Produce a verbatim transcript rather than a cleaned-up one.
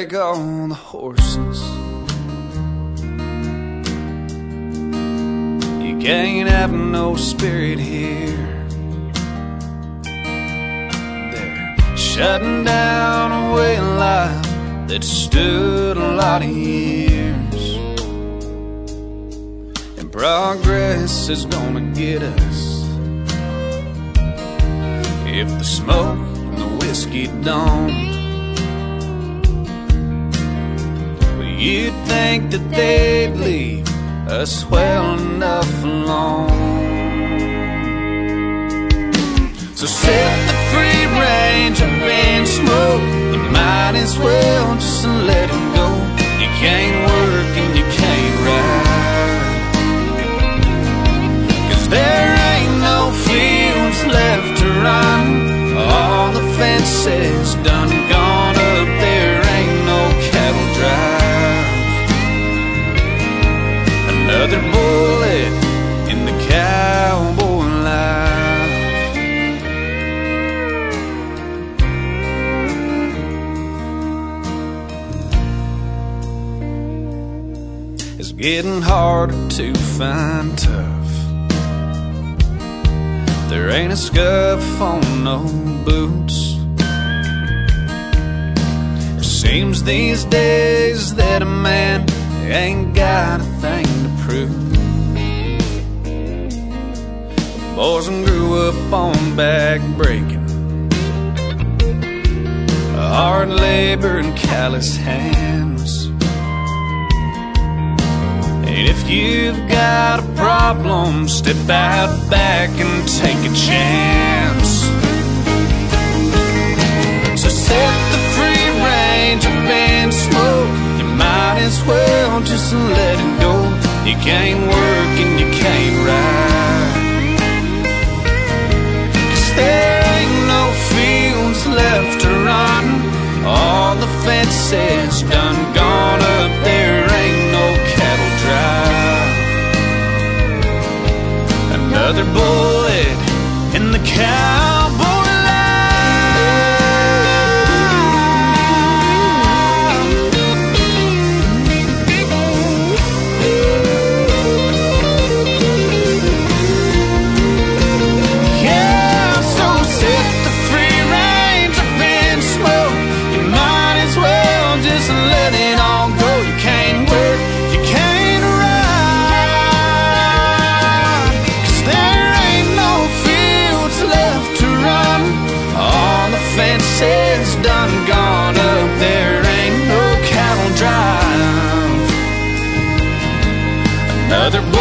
break all the horses. You can't have no spirit here. They're shutting down a way of life that stood a lot of years. And progress is gonna get us if the smoke and the whiskey don't. You'd think that they'd leave us well enough alone. So set the free range up in smoke. You might as well just let it go. You can't work and you can't ride, 'cause there ain't no fields left to run. All the fences done gone up. There ain't no cattle drive. Another bullet in the cowboy life. It's getting harder to find tough. There ain't a scuff on no boots. It seems these days that a man ain't got a thing to prove. Boys grew up on back breaking, hard labor and callous hands. And if you've got a problem, step out back and take a chance. So set the free range up and smoke. You might as well just let it go. You can't work and you can't ride, 'cause there ain't no fields left to run. All the fences done gone up. There ain't no cattle drive. Another bullet in the cowboy. Fences done gone up. There ain't no cattle drive. Another